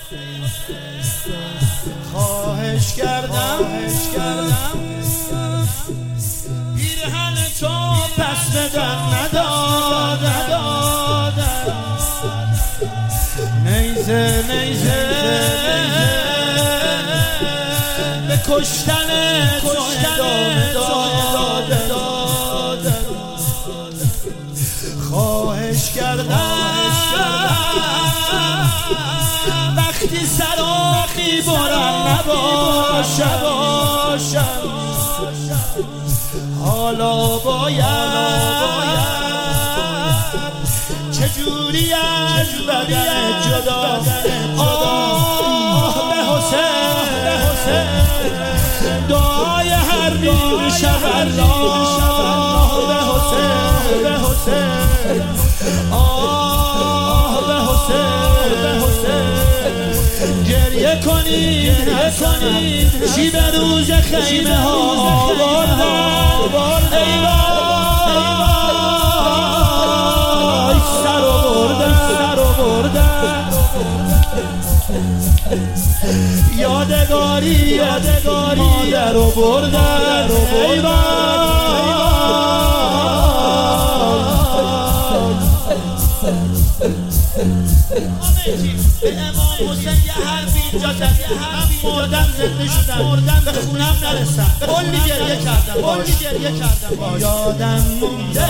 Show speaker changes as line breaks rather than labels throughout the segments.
خواهش کردم پیرهن تو پس بدن ندادن نیزه به کشتن تو ادامه دادن خواهش کردم وقتی سراغی برم نباشم حالا باید چجوری از بدن جدا آه به حسین دعای هر نیم شب الله به حسین آه به حسین گریه کنید شیب روز خیمه ها آوردن ای وای سر و بردن یادگاری مادر رو بردن ای به امام حسین یه حرفی اینجا زد من مردم زنده شدم به خونم نرسم کلی گریه کردم یادم مونده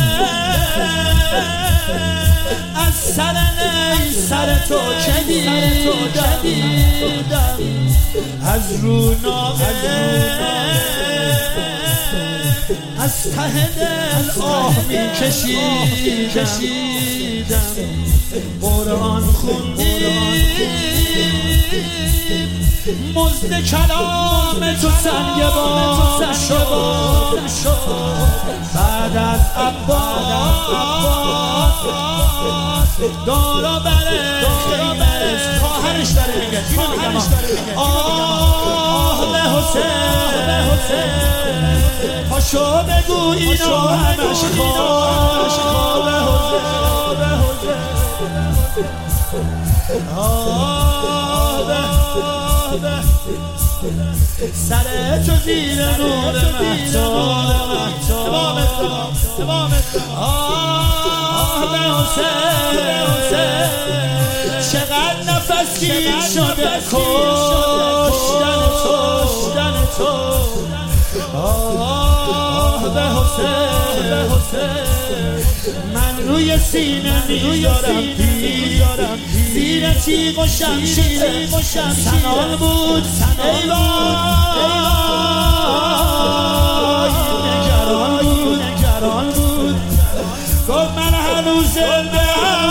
از سر تو که دیدم از رونامه از ته دل آه میکشیدم قرآن خوندیم مزد کلام تو سنگ بام شد بعد از عباس دارا بره خیمه خواهرش داره میگه آه به حسین پاشو بگو اینو همش خوابه سر تو زیر نور مهتاب آه به حسین چقدر نفس گیر شده کشتن تو آه به حسین من روی سینه میذارم زیر تیغ و شمشیر سنان بود ای وای نگران بود گفت من هنوز زنده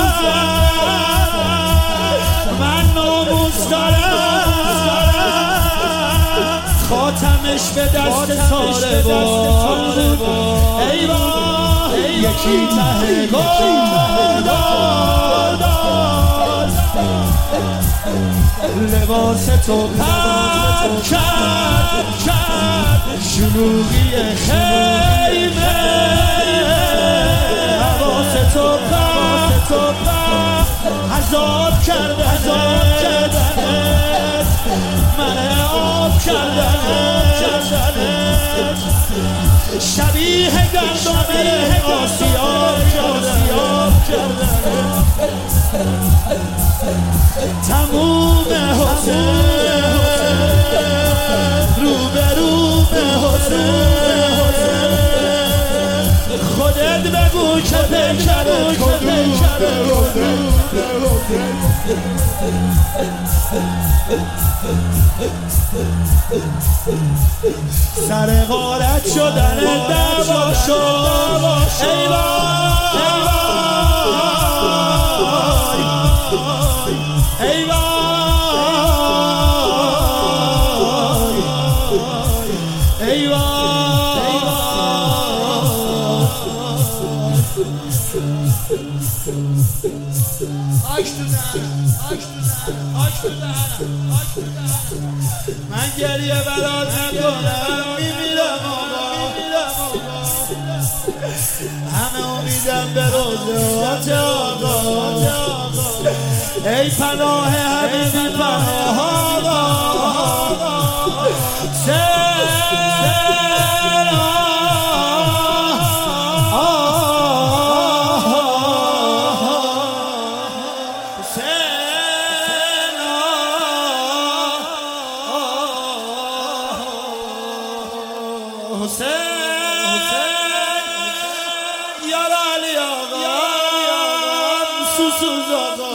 من ناموس دارم خاتمش به دست ساربان ای وای یکی ته گل لباس تو پاک کرد شلوغی خیمه حواس تو پاک عذاب کردنت من آب کردنت شبیه گندم آسیاب کردنت تموم حسین رو به حسین خودت بگو که پیکرت سر غارت شدن دعوا شد ای من گریه برات نکنم میمیرم همه امیدم به روزات آقا ای پناه همه بی پناه Yaralı yağam susuz ağam